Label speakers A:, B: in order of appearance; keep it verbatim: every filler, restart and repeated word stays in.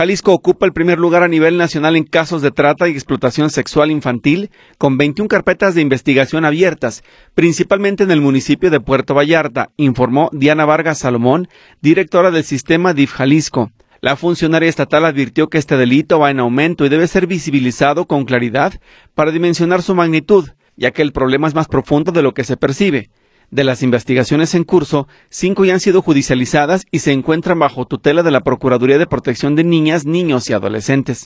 A: Jalisco ocupa el primer lugar a nivel nacional en casos de trata y explotación sexual infantil, con veintiuna carpetas de investigación abiertas, principalmente en el municipio de Puerto Vallarta, informó Diana Vargas Salomón, directora del sistema D I F Jalisco. La funcionaria estatal advirtió que este delito va en aumento y debe ser visibilizado con claridad para dimensionar su magnitud, ya que el problema es más profundo de lo que se percibe. De las investigaciones en curso, cinco ya han sido judicializadas y se encuentran bajo tutela de la Procuraduría de Protección de Niñas, Niños y Adolescentes.